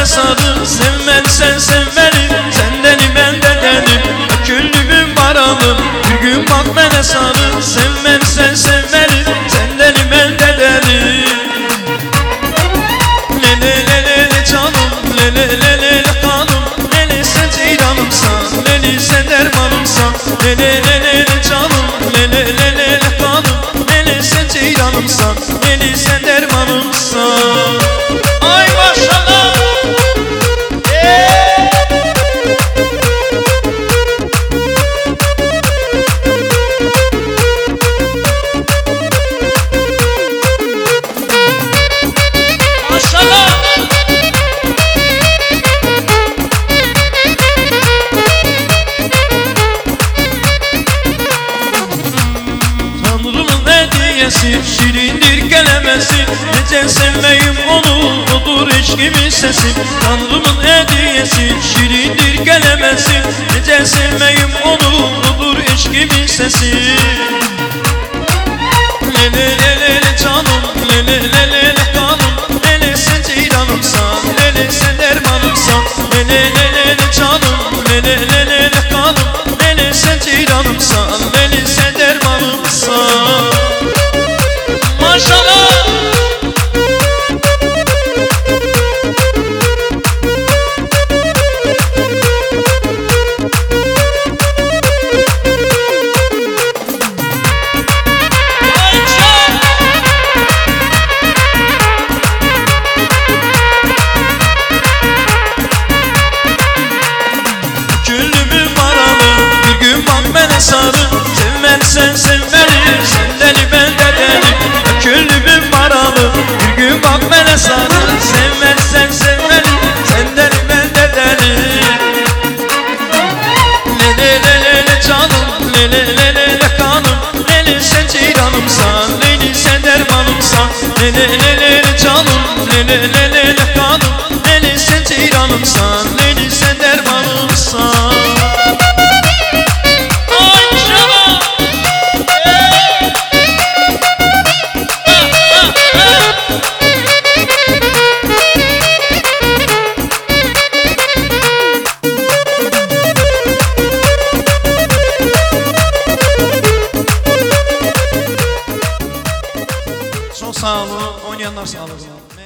sarı, sevmezsen sev beni. Sendenim bendenim, küllümün varalım. Bir gün bak bana sarı, sevmezsen sev beni. Sendenim bendenim. Le le le le canım, le le le le kanım. Lele sen ceylanımsan, leli sen dermanımsan. Le le le le canım, le le le le kanım. Lele sen ceylanımsan, leli sen dermanımsan. Ay maşallah. Şirindir kelemesi, nece sevmeyim onu, odur eşkimin sesi. Tanrımın hediyesi, şirindir kelemesi, nece sevmeyim onu, odur eşkimin sesi. Le le le le le canım, le le le le le kanım. Lele sen ceylanımsan, lele sen dermanımsan. Le le le le le canım, le le le le le kanım. Lele sen ceylanımsan, lele sen dermanımsan. Maşallah. Küllümün varalı, bir gün bak bana sarı. Sevmezsen sev beni, sendeni bendenim. Küllümün varalı, bir gün bak bana sarı. Sevmezsen sev beni, sendeni bendenim. Le le le le le canım, le le le le le kanım. Leli sen ceylanımsan, leli sen dermanımsan. Le le le le le canım, le le le le le kanım. Leli sen ceylanımsan, leli sen dermanımsan. Çok sağ olun, oynayanlar sağ olun.